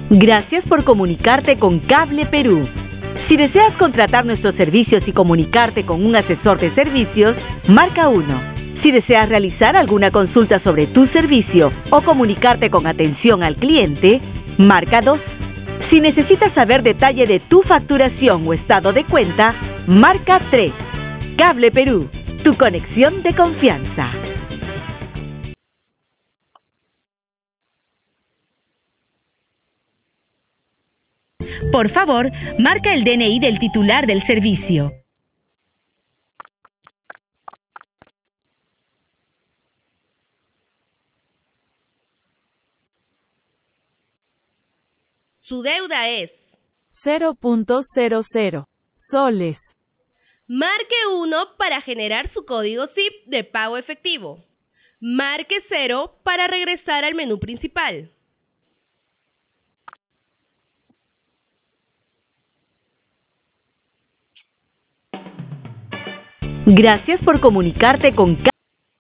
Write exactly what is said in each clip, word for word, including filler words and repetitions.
Gracias por comunicarte con Cable Perú. Si deseas contratar nuestros servicios y comunicarte con un asesor de servicios, marca uno. Si deseas realizar alguna consulta sobre tu servicio o comunicarte con atención al cliente, marca dos. Si necesitas saber detalle de tu facturación o estado de cuenta, marca tres. Cable Perú, tu conexión de confianza. Por favor, marca el D N I del titular del servicio. Su deuda es cero punto cero cero soles. Marque uno para generar su código S I P de pago efectivo. Marque cero para regresar al menú principal. Gracias por comunicarte con Cable.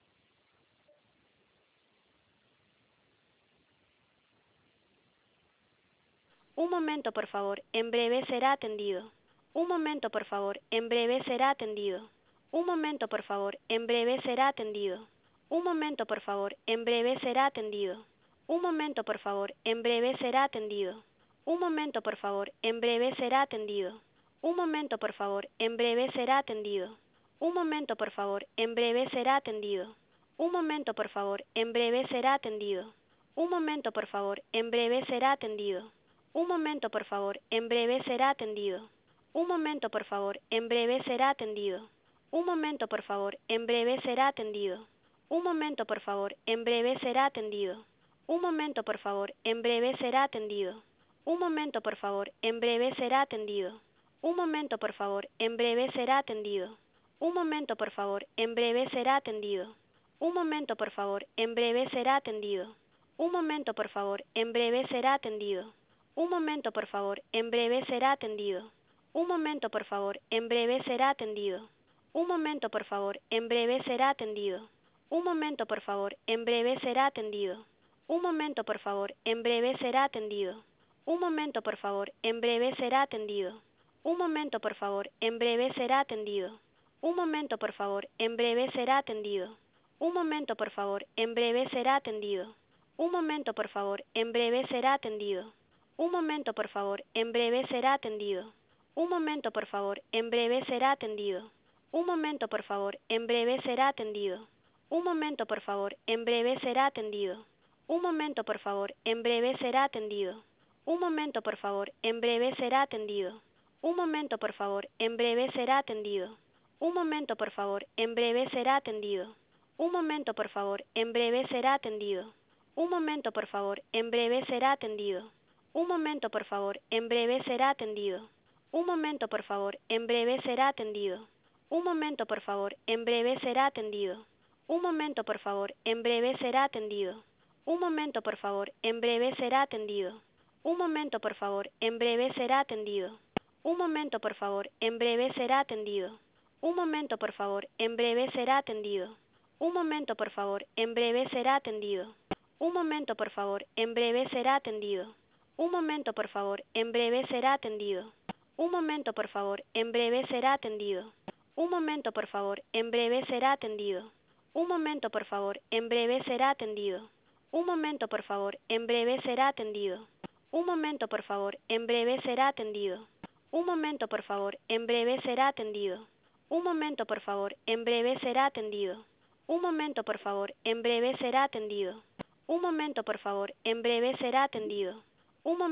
Un momento, por favor, en breve será atendido. Un momento, por favor, en breve será atendido. Un momento, por favor, en breve será atendido. Un momento, por favor, en breve será atendido. Un momento, por favor, en breve será atendido. Un momento, por favor, en breve será atendido. Un momento, por favor, en breve será atendido. Un momento, por favor, en breve será atendido. Un momento, por favor, en breve será atendido. Un momento, por favor, en breve será atendido. Un momento, por favor, en breve será atendido. Un momento, por favor, en breve será atendido. Un momento, por favor, en breve será atendido. Un momento, por favor, en breve será atendido. Un momento, por favor, en breve será atendido. Un momento, por favor, en breve será atendido. Un momento, por favor, en breve será atendido. Un momento, por favor, en breve será atendido. Un momento, por favor, en breve será atendido. Un momento, por favor, en breve será atendido. Un momento, por favor, en breve será atendido. Un momento, por favor, en breve será atendido. Un momento, por favor, en breve será atendido. Un momento, por favor, en breve será atendido. Un momento, por favor, en breve será atendido. Un momento, por favor, en breve será atendido. Un momento, por favor, en breve será atendido. Un momento, por favor, en breve será atendido. Un momento, por favor, en breve será atendido. Un momento, por favor, en breve será atendido. Un momento, por favor, en breve será atendido. Un momento, por favor, en breve será atendido. Un momento, por favor, en breve será atendido. Un momento, por favor, en breve será atendido. Un momento, por favor, en breve será atendido. Un momento, por favor, en breve será atendido. Un momento, por favor, en breve será atendido. Un momento, por favor, en breve será atendido. Un momento, por favor, en breve será atendido. Un momento, por favor, en breve será atendido. Un momento, por favor, en breve será atendido. Un momento, por favor, en breve será atendido. Un momento, por favor, en breve será atendido. Un momento, por favor, en breve será atendido. Un momento, por favor, en breve será atendido. Un momento, por favor, en breve será atendido. Un momento, por favor, en breve será atendido. Un momento, por favor, en breve será atendido. Un momento, por favor, en breve será atendido. Un momento, por favor, en breve será atendido. Un momento, por favor, en breve será atendido. Un momento, por favor, en breve será atendido. Un momento, por favor, en breve será atendido. Un momento, por favor, en breve será atendido. Un momento, por favor, en breve será atendido. Un momento, por favor, en breve será atendido. Un momento, por favor, en breve será atendido. Un momento, por favor, en breve será atendido. Un momento, por favor, en breve será atendido. Un momento, por favor, en breve será atendido. Un momento